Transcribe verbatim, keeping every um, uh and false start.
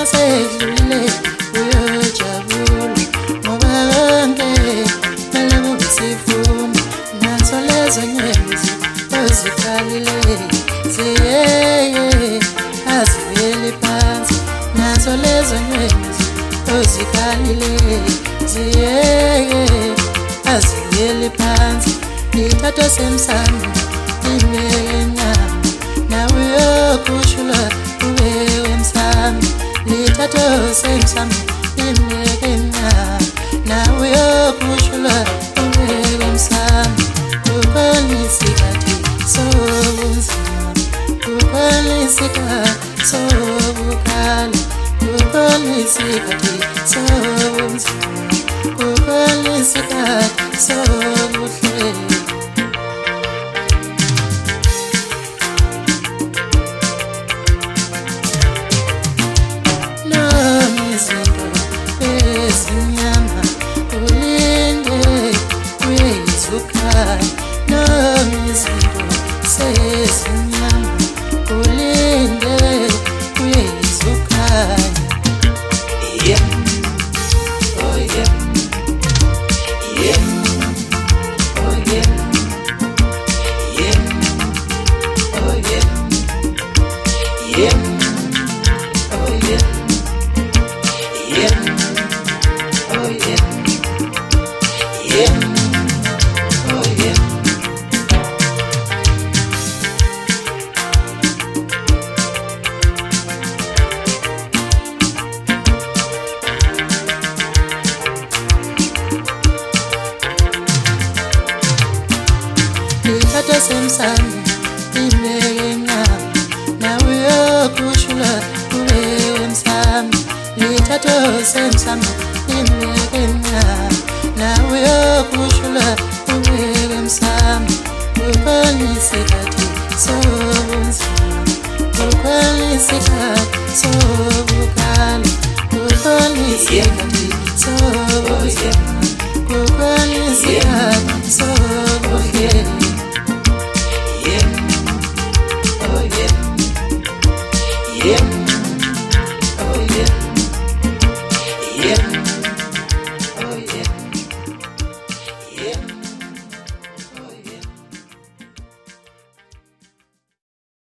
sedlule uyojabula ngoba konke kumele kube sifuna nazo lezo nyembezi ozikhalile ziyeye azibuyele phansi nazo lezo nyembezi ozikhalile ziyeye azibuyele phansi lithatha semsamo libeke enyama nawe uyokushula ubeke emsamo lithatha semsamo libeke enyama nawe uyokushula ubeke emsamo ukolisikhathi sobunzima ukolisikhathi sobukhala ukolisikhathi sobunzima ukolisikhathi sobuhleli Zinyama ulinde uyezukhaya noma izinto sezinyama ulinde uyezukhaya yeah oh yeah yeah oh yeah yeah oh yeah yeah oh yeah yeah oh yeah yeah oh yeah lithatha semsamo libeke enyama nawe uyokushula ubeke emsamo lithatha semsamo libeke enyama nawe uyokushula ubeke emsamo ukolisikhathi sobunzima ukolisikhathi sobukhala ukolisikhathi sobunzima ukolisikhathi sobuhleli yeah oh yeah yeah